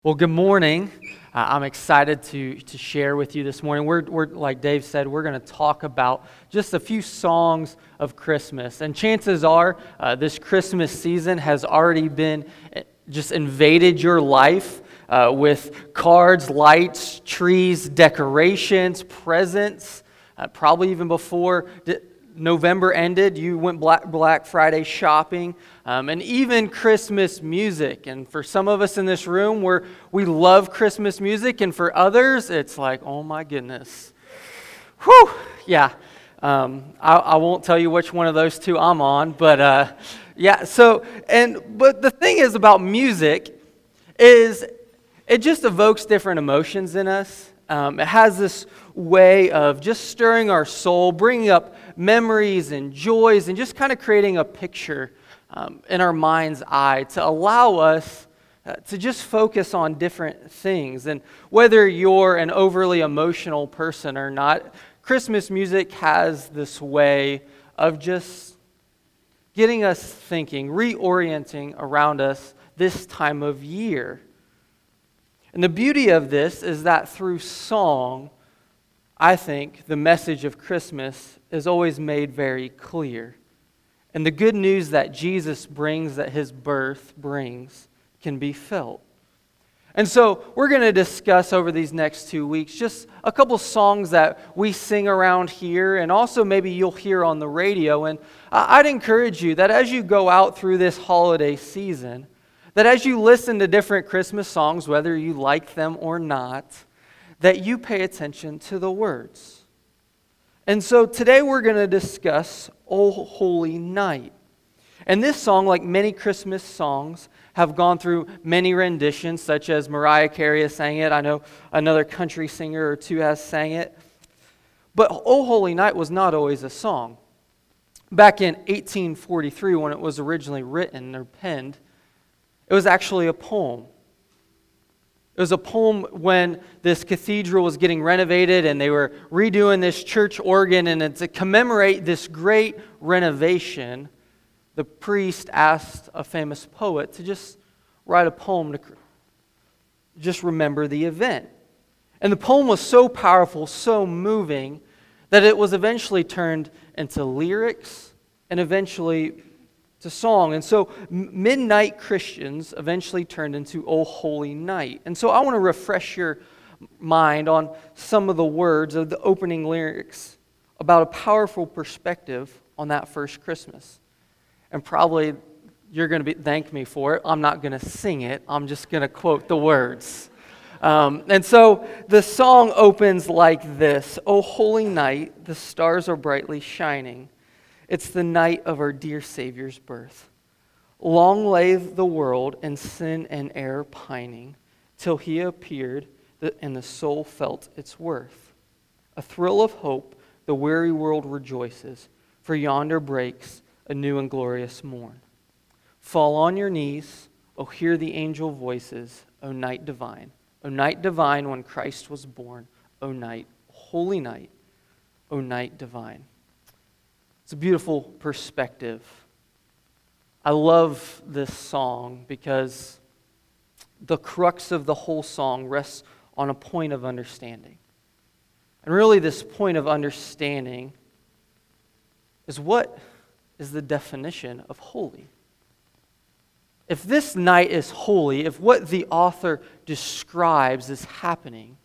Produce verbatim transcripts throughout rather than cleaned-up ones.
Well, good morning. Uh, I'm excited to to share with you this morning. We're, we're like Dave said, we're going to talk about just a few songs of Christmas. And chances are, uh, this Christmas season has already been just invaded your life uh, with cards, lights, trees, decorations, presents. Uh, probably even before November ended, you went Black, Black Friday shopping, um, and even Christmas music. And for some of us in this room, we're, we love Christmas music, and for others, it's like, oh my goodness. Whew, yeah. Um, I, I won't tell you which one of those two I'm on, but uh, yeah, so, and, but the thing is about music is it just evokes different emotions in us. Um, it has this way of just stirring our soul, bringing up memories and joys, and just kind of creating a picture um, in our mind's eye to allow us uh, to just focus on different things. And whether you're an overly emotional person or not, Christmas music has this way of just getting us thinking, reorienting around us this time of year. And the beauty of this is that through song, I think the message of Christmas is always made very clear. And the good news that Jesus brings, that his birth brings, can be felt. And so we're going to discuss over these next two weeks just a couple songs that we sing around here, and also maybe you'll hear on the radio. And I'd encourage you that as you go out through this holiday season, that as you listen to different Christmas songs, whether you like them or not, that you pay attention to the words. And so today we're going to discuss O Holy Night. And this song, like many Christmas songs, have gone through many renditions, such as Mariah Carey has sang it. I know another country singer or two has sang it. But O Holy Night was not always a song. Back in eighteen forty-three, when it was originally written or penned, it was actually a poem. It was a poem when this cathedral was getting renovated and they were redoing this church organ, and to commemorate this great renovation, the priest asked a famous poet to just write a poem to just remember the event. And the poem was so powerful, so moving, that it was eventually turned into lyrics and eventually to song. And so Midnight Christians eventually turned into O Holy Night. And so I want to refresh your mind on some of the words of the opening lyrics about a powerful perspective on that first Christmas. And probably you're going to be, thank me for it. I'm not going to sing it. I'm just going to quote the words. Um, and so the song opens like this: O holy night, the stars are brightly shining. It's the night of our dear Savior's birth. Long lay the world in sin and error pining, till he appeared and the soul felt its worth. A thrill of hope, the weary world rejoices, for yonder breaks a new and glorious morn. Fall on your knees, O hear the angel voices, O night divine. O night divine when Christ was born, O night, holy night, O night divine. It's a beautiful perspective. I love this song because the crux of the whole song rests on a point of understanding. And really this point of understanding is what is the definition of holy. If this night is holy, if what the author describes is happening,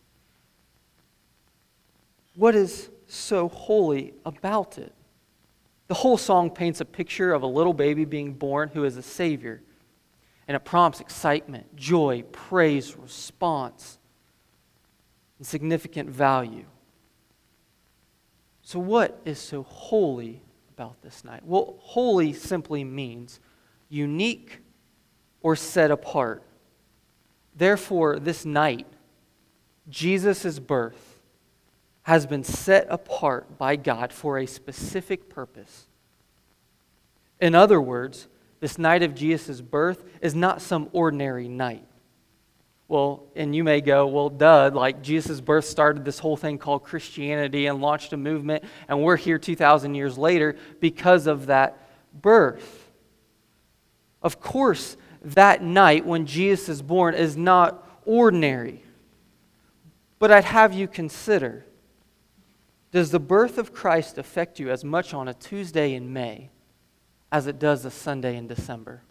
what is so holy about it? The whole song paints a picture of a little baby being born who is a Savior. And it prompts excitement, joy, praise, response, and significant value. So what is so holy about this night? Well, holy simply means unique or set apart. Therefore, this night, Jesus' birth, has been set apart by God for a specific purpose. In other words, this night of Jesus' birth is not some ordinary night. Well, and you may go, well, duh, like Jesus' birth started this whole thing called Christianity and launched a movement, and we're here two thousand years later because of that birth. Of course, that night when Jesus is born is not ordinary. But I'd have you consider, does the birth of Christ affect you as much on a Tuesday in May as it does a Sunday in December?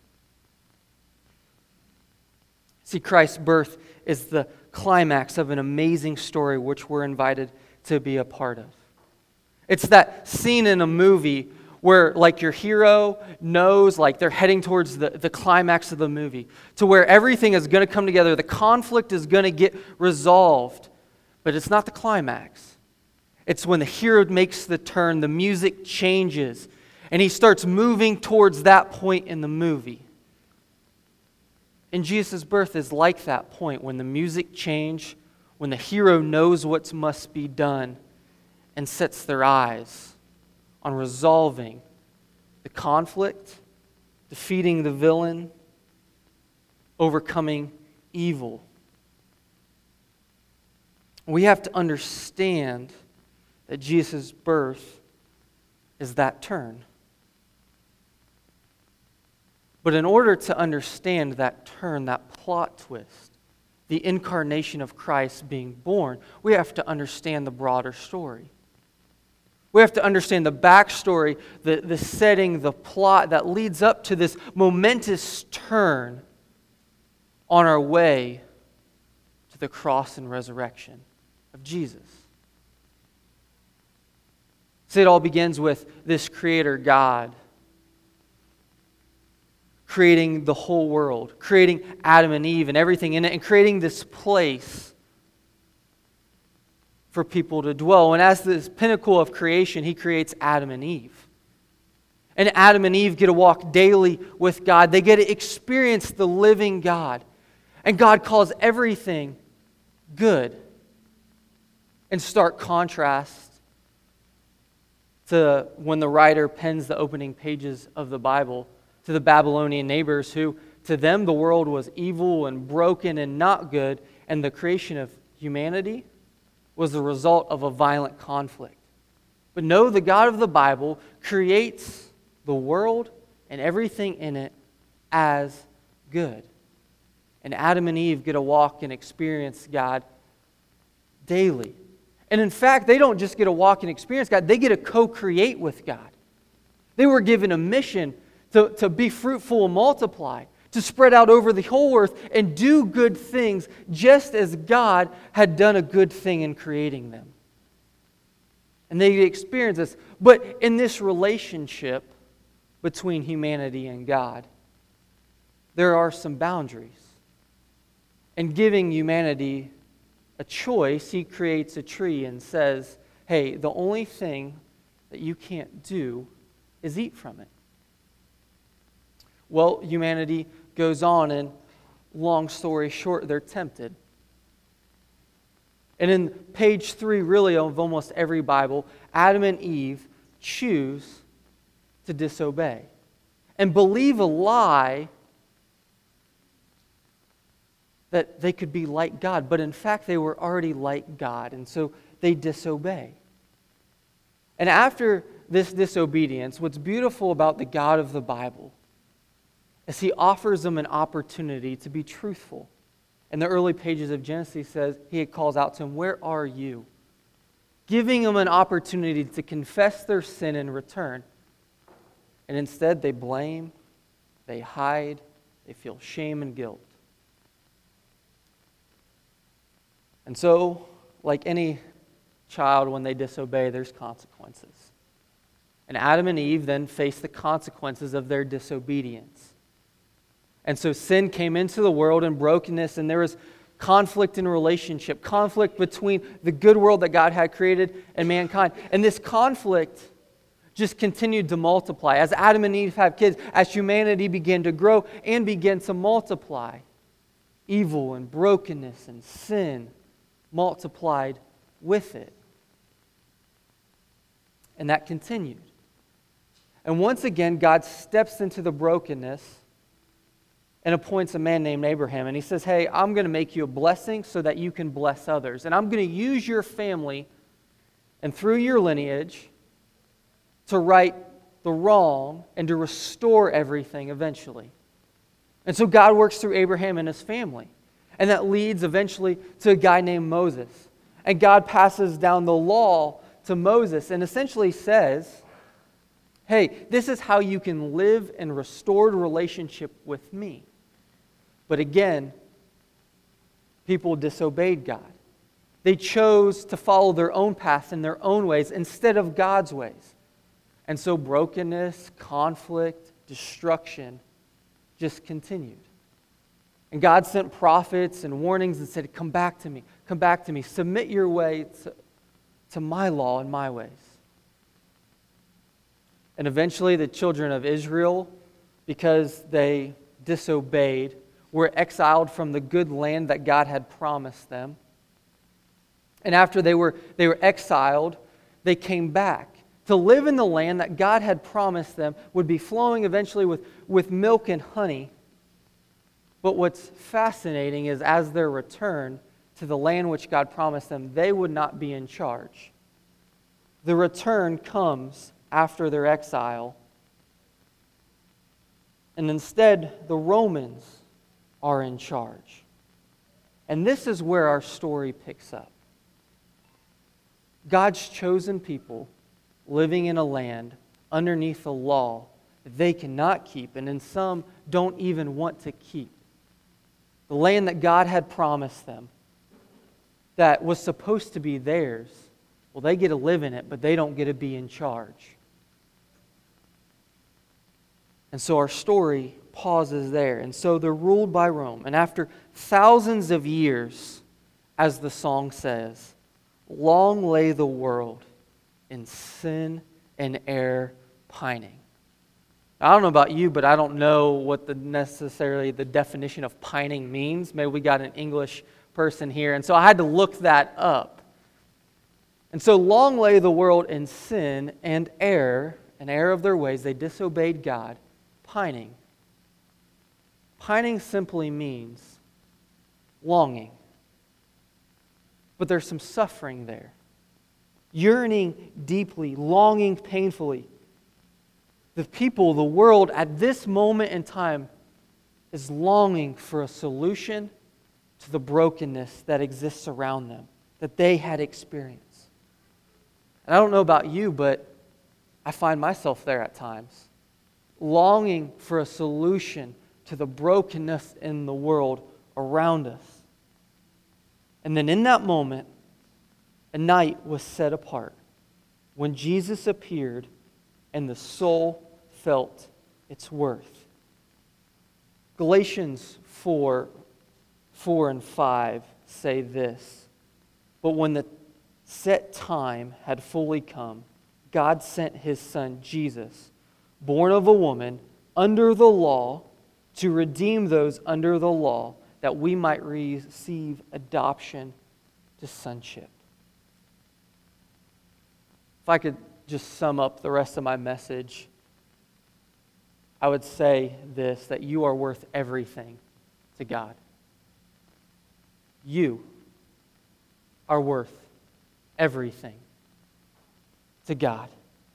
See, Christ's birth is the climax of an amazing story which we're invited to be a part of. It's that scene in a movie where like your hero knows like they're heading towards the, the climax of the movie, to where everything is going to come together, the conflict is going to get resolved, but it's not the climax. It's when the hero makes the turn, the music changes, and he starts moving towards that point in the movie. And Jesus' birth is like that point when the music changes, when the hero knows what must be done and sets their eyes on resolving the conflict, defeating the villain, overcoming evil. We have to understand that Jesus' birth is that turn. But in order to understand that turn, that plot twist, the incarnation of Christ being born, we have to understand the broader story. We have to understand the backstory, the, the setting, the plot that leads up to this momentous turn on our way to the cross and resurrection of Jesus. See, it all begins with this Creator God creating the whole world, creating Adam and Eve and everything in it, and creating this place for people to dwell. And as this pinnacle of creation, He creates Adam and Eve. And Adam and Eve get to walk daily with God. They get to experience the living God. And God calls everything good. In stark contrast to when the writer pens the opening pages of the Bible to the Babylonian neighbors who, to them, the world was evil and broken and not good, and the creation of humanity was the result of a violent conflict. But no, the God of the Bible creates the world and everything in it as good. And Adam and Eve get to walk and experience God daily. And in fact, they don't just get to walk and experience God, they get to co-create with God. They were given a mission to, to be fruitful and multiply, to spread out over the whole earth and do good things just as God had done a good thing in creating them. And they experience this. But in this relationship between humanity and God, there are some boundaries. And giving humanity a choice, He creates a tree and says, hey, the only thing that you can't do is eat from it. Well, humanity goes on, and long story short, they're tempted. And in page three, really, of almost every Bible, Adam and Eve choose to disobey and believe a lie that they could be like God. But in fact, they were already like God, and so they disobey. And after this disobedience, what's beautiful about the God of the Bible is He offers them an opportunity to be truthful. In the early pages of Genesis, He says, He calls out to them, where are you? Giving them an opportunity to confess their sin and return. And instead, they blame, they hide, they feel shame and guilt. And so, like any child, when they disobey, there's consequences. And Adam and Eve then face the consequences of their disobedience. And so sin came into the world in brokenness, and there was conflict in relationship, conflict between the good world that God had created and mankind. And this conflict just continued to multiply. As Adam and Eve have kids, as humanity began to grow and began to multiply, evil and brokenness and sin multiplied with it. And that continued. And once again, God steps into the brokenness and appoints a man named Abraham. And He says, hey, I'm going to make you a blessing so that you can bless others. And I'm going to use your family and through your lineage to right the wrong and to restore everything eventually. And so God works through Abraham and his family. And that leads eventually to a guy named Moses. And God passes down the law to Moses and essentially says, hey, this is how you can live in restored relationship with me. But again, people disobeyed God. They chose to follow their own path in their own ways instead of God's ways. And so brokenness, conflict, destruction just continued. And God sent prophets and warnings and said, come back to me, come back to me, submit your way to, to my law and my ways. And eventually the children of Israel, because they disobeyed, were exiled from the good land that God had promised them. And after they were, they were exiled, they came back to live in the land that God had promised them would be flowing eventually with, with milk and honey. But what's fascinating is as their return to the land which God promised them, they would not be in charge. The return comes after their exile. And instead, the Romans are in charge. And this is where our story picks up. God's chosen people living in a land underneath a law that they cannot keep, and in some don't even want to keep. The land that God had promised them, that was supposed to be theirs, well, they get to live in it, but they don't get to be in charge. And so our story pauses there. And so they're ruled by Rome. And after thousands of years, as the song says, long lay the world in sin and error pining. I don't know about you, but I don't know what the necessarily the definition of pining means. Maybe we got an English person here. And so I had to look that up. And so long lay the world in sin and error, an error of their ways. They disobeyed God, pining. Pining simply means longing. But there's some suffering there. Yearning deeply, longing painfully. The people, the world at this moment in time is longing for a solution to the brokenness that exists around them, that they had experienced. And I don't know about you, but I find myself there at times, longing for a solution to the brokenness in the world around us. And then in that moment, a night was set apart when Jesus appeared and the soul felt its worth. Galatians four, four and five say this, but when the set time had fully come, God sent His Son Jesus, born of a woman, under the law, to redeem those under the law, that we might receive adoption to sonship. If I could just sum up the rest of my message, I would say this, that you are worth everything to God. You are worth everything to God.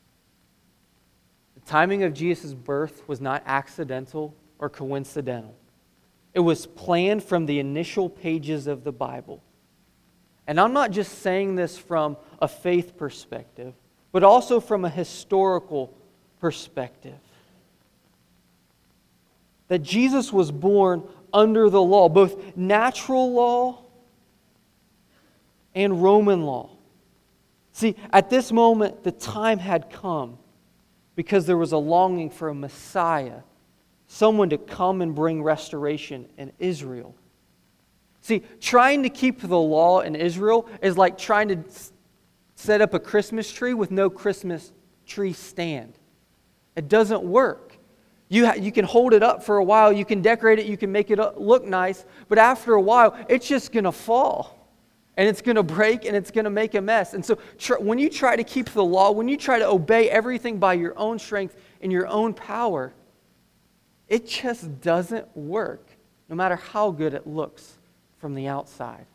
The timing of Jesus' birth was not accidental or coincidental. It was planned from the initial pages of the Bible. And I'm not just saying this from a faith perspective, but also from a historical perspective. That Jesus was born under the law, both natural law and Roman law. See, at this moment, the time had come because there was a longing for a Messiah, someone to come and bring restoration in Israel. See, trying to keep the law in Israel is like trying to set up a Christmas tree with no Christmas tree stand. It doesn't work. You, ha- you can hold it up for a while, you can decorate it, you can make it look nice, but after a while, it's just going to fall. And it's going to break and it's going to make a mess. And so tr- when you try to keep the law, when you try to obey everything by your own strength and your own power, it just doesn't work, no matter how good it looks from the outside.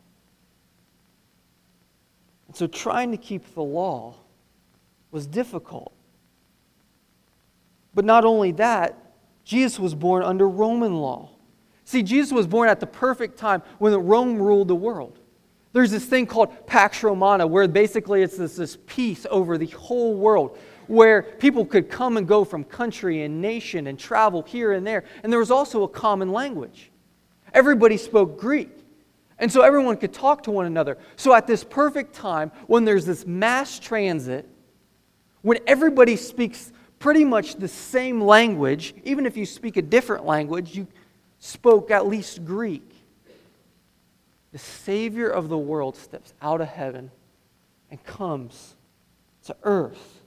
And so trying to keep the law was difficult. But not only that, Jesus was born under Roman law. See, Jesus was born at the perfect time when Rome ruled the world. There's this thing called Pax Romana, where basically it's this, this peace over the whole world, where people could come and go from country and nation and travel here and there. And there was also a common language. Everybody spoke Greek. And so everyone could talk to one another. So at this perfect time, when there's this mass transit, when everybody speaks pretty much the same language, even if you speak a different language, you spoke at least Greek. The Savior of the world steps out of heaven and comes to earth.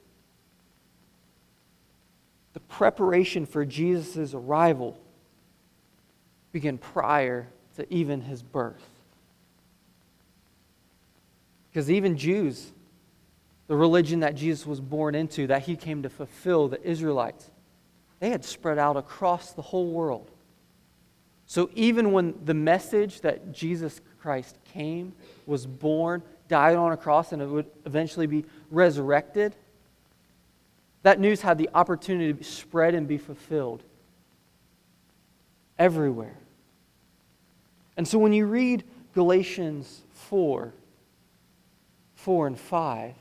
The preparation for Jesus' arrival began prior to even his birth. Because even Jews, the religion that Jesus was born into, that he came to fulfill, the Israelites, they had spread out across the whole world. So even when the message that Jesus Christ came, was born, died on a cross, and it would eventually be resurrected, that news had the opportunity to be spread and be fulfilled everywhere. And so when you read Galatians four, four and five,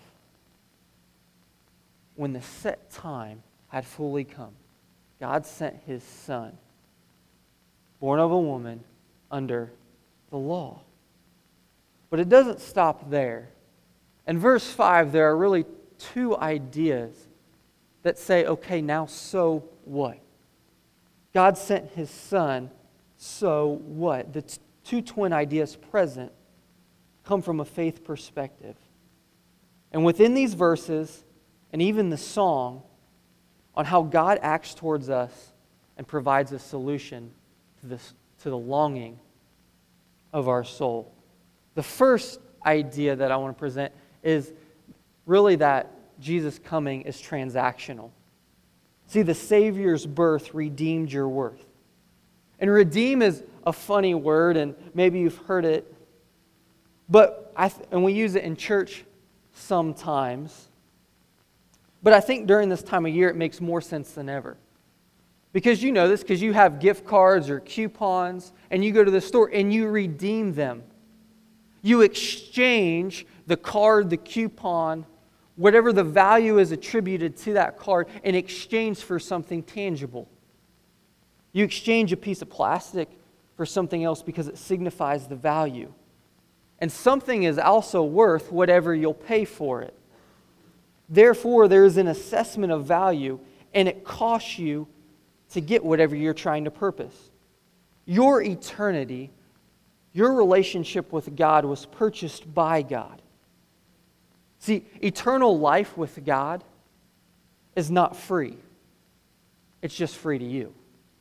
when the set time had fully come, God sent his Son, born of a woman under the law. But it doesn't stop there. In verse five, there are really two ideas that say, okay, now so what? God sent his Son, so what? The t- two twin ideas present come from a faith perspective. And within these verses, and even the song, on how God acts towards us and provides a solution to this, to the longing of our soul. The first idea that I want to present is really that Jesus' coming is transactional. See, the Savior's birth redeemed your worth. And redeem is a funny word, and maybe you've heard it, but I th- and we use it in church sometimes. But I think during this time of year, it makes more sense than ever. Because you know this, because you have gift cards or coupons, and you go to the store and you redeem them. You exchange the card, the coupon, whatever the value is attributed to that card, in exchange for something tangible. You exchange a piece of plastic for something else because it signifies the value. And something is also worth whatever you'll pay for it. Therefore, there is an assessment of value, and it costs you to get whatever you're trying to purpose. Your eternity, your relationship with God was purchased by God. See, eternal life with God is not free. It's just free to you.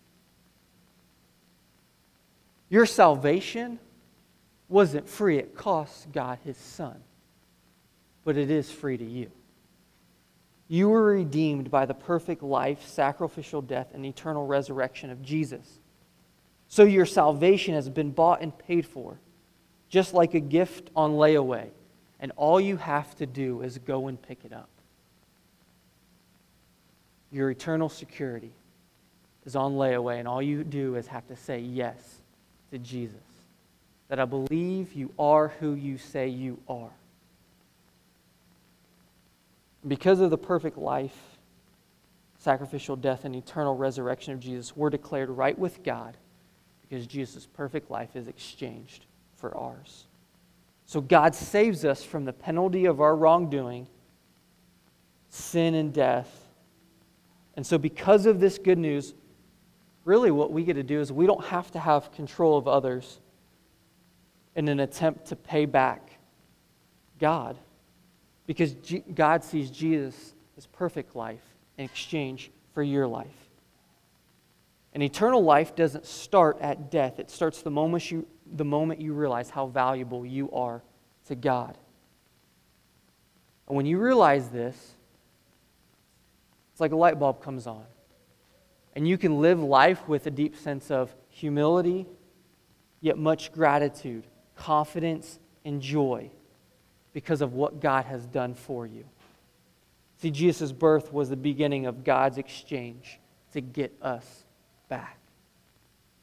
Your salvation wasn't free. It cost God his Son. But it is free to you. You were redeemed by the perfect life, sacrificial death, and eternal resurrection of Jesus. So your salvation has been bought and paid for, just like a gift on layaway. And all you have to do is go and pick it up. Your eternal security is on layaway, and all you do is have to say yes to Jesus. That I believe you are who you say you are. Because of the perfect life, sacrificial death, and eternal resurrection of Jesus, we're declared right with God because Jesus' perfect life is exchanged for ours. So God saves us from the penalty of our wrongdoing, sin and death. And so because of this good news, really what we get to do is we don't have to have control of others in an attempt to pay back God. Because G- God sees Jesus as perfect life in exchange for your life. And eternal life doesn't start at death. It starts the moment you, the moment you realize how valuable you are to God. And when you realize this, it's like a light bulb comes on. And you can live life with a deep sense of humility, yet much gratitude, confidence, and joy because of what God has done for you. See, Jesus' birth was the beginning of God's exchange to get us back.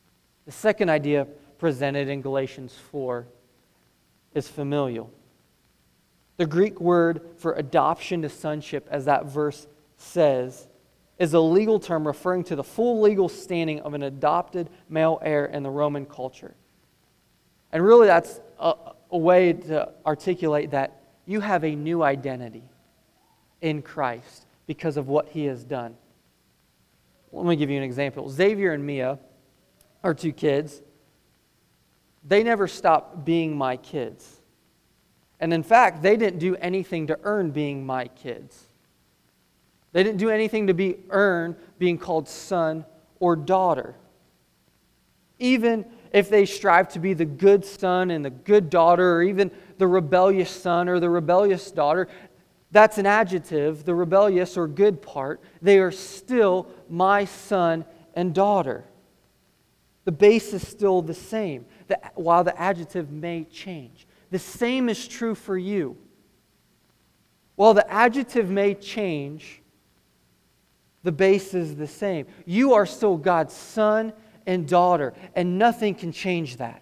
The second idea presented in Galatians four is familial. The Greek word for adoption to sonship, as that verse says, is a legal term referring to the full legal standing of an adopted male heir in the Roman culture. And really that's a, a way to articulate that you have a new identity in Christ because of what He has done. Let me give you an example. Xavier and Mia, our two kids, they never stopped being my kids. And in fact, they didn't do anything to earn being my kids. They didn't do anything to be earn being called son or daughter. Even if they strive to be the good son and the good daughter, or even the rebellious son or the rebellious daughter, that's an adjective, the rebellious or good part. They are still my son and daughter. The base is still the same, while the adjective may change. The same is true for you. While the adjective may change, the base is the same. You are still God's son and daughter, and nothing can change that.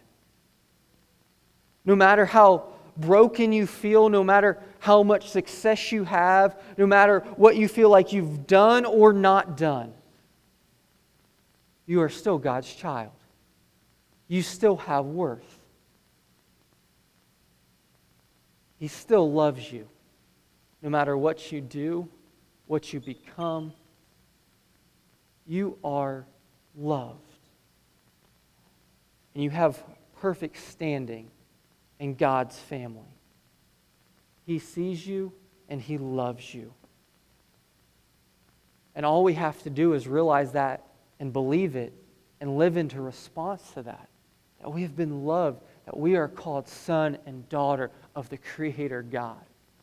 No matter how broken you feel, no matter how much success you have, no matter what you feel like you've done or not done, you are still God's child. You still have worth. He still loves you, no matter what you do, what you become. You are loved. And you have perfect standing in God's family. He sees you and He loves you. And all we have to do is realize that and believe it and live into response to that. That we have been loved, that we are called son and daughter of the Creator God.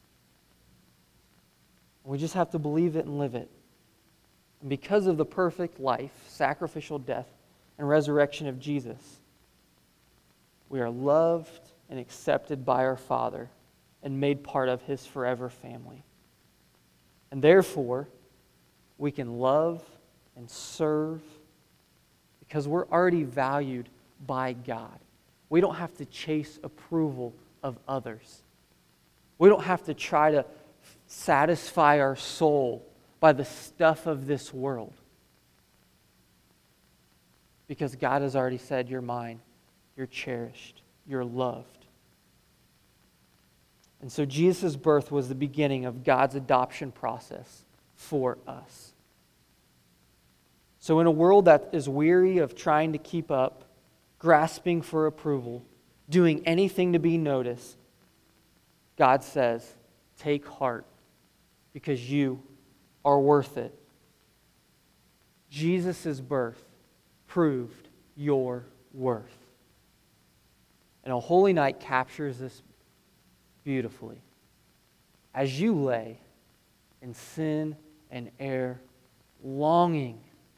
We just have to believe it and live it. And because of the perfect life, sacrificial death, and resurrection of Jesus, we are loved and accepted by our Father and made part of His forever family. And therefore, we can love and serve because we're already valued by God. We don't have to chase approval of others. We don't have to try to satisfy our soul by the stuff of this world. Because God has already said, you're mine, you're cherished, you're loved. And so Jesus' birth was the beginning of God's adoption process for us. So in a world that is weary of trying to keep up, grasping for approval, doing anything to be noticed, God says, take heart because you are worth it. Jesus' birth proved your worth. And a holy night captures this beautifully. As you lay in sin and error, longing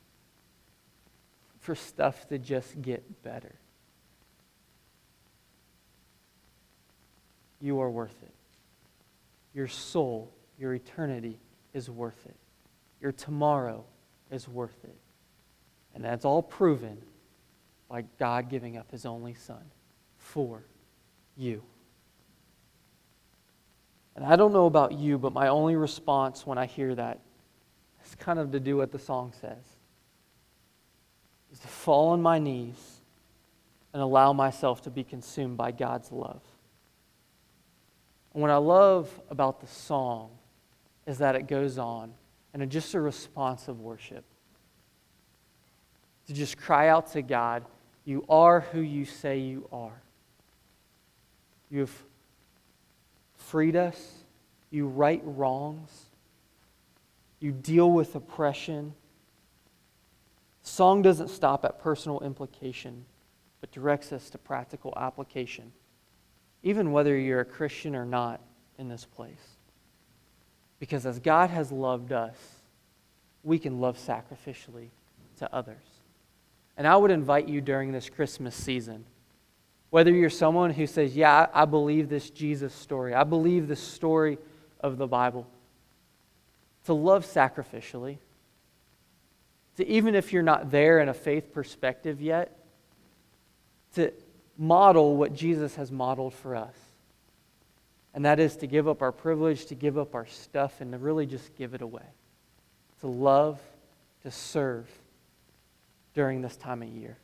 for stuff to just get better, you are worth it. Your soul, your eternity is worth it. Your tomorrow is worth it. And that's all proven by God giving up His only Son for you. And I don't know about you, but my only response when I hear that is kind of to do what the song says. Is to fall on my knees and allow myself to be consumed by God's love. And what I love about the song is that it goes on and it's just a response of worship. To just cry out to God, you are who you say you are. You have freed us. You right wrongs. You deal with oppression. The song doesn't stop at personal implication, but directs us to practical application, even whether you're a Christian or not in this place. Because as God has loved us, we can love sacrificially to others. And I would invite you during this Christmas season, whether you're someone who says, yeah, I believe this Jesus story, I believe this story of the Bible, to love sacrificially, to even if you're not there in a faith perspective yet, to model what Jesus has modeled for us. And that is to give up our privilege, to give up our stuff, and to really just give it away. To love, to serve during this time of year.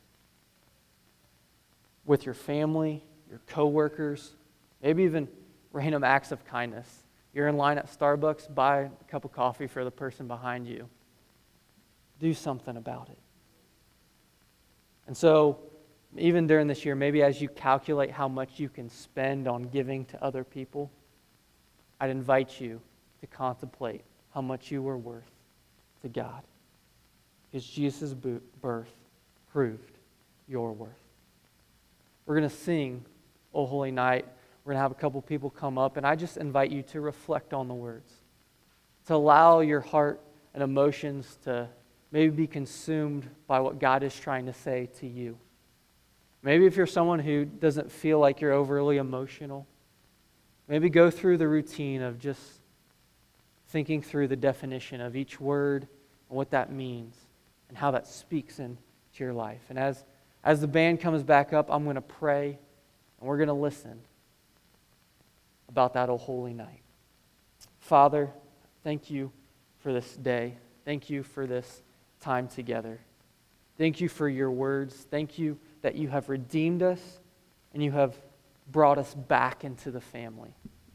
With your family, your coworkers, maybe even random acts of kindness. You're in line at Starbucks, buy a cup of coffee for the person behind you. Do something about it. And so, even during this year, maybe as you calculate how much you can spend on giving to other people, I'd invite you to contemplate how much you were worth to God. Because Jesus' birth proved your worth. We're going to sing O Holy Night. We're going to have a couple people come up, and I just invite you to reflect on the words, to allow your heart and emotions to maybe be consumed by what God is trying to say to you. Maybe if you're someone who doesn't feel like you're overly emotional, maybe go through the routine of just thinking through the definition of each word and what that means and how that speaks into your life. And as, as the band comes back up, I'm going to pray and we're going to listen about that O Holy Night. Father, thank you for this day. Thank you for this time together. Thank you for your words. Thank you that you have redeemed us and you have brought us back into the family.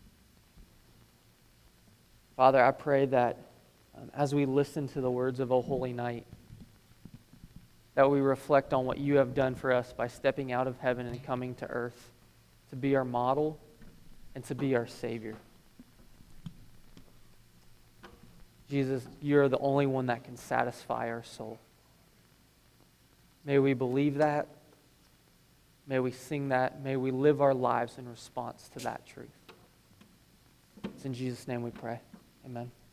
Father, I pray that um, as we listen to the words of O Holy Night, that we reflect on what you have done for us by stepping out of heaven and coming to earth to be our model and to be our Savior. Jesus, you're the only one that can satisfy our soul. May we believe that. May we sing that. May we live our lives in response to that truth. It's in Jesus' name we pray. Amen.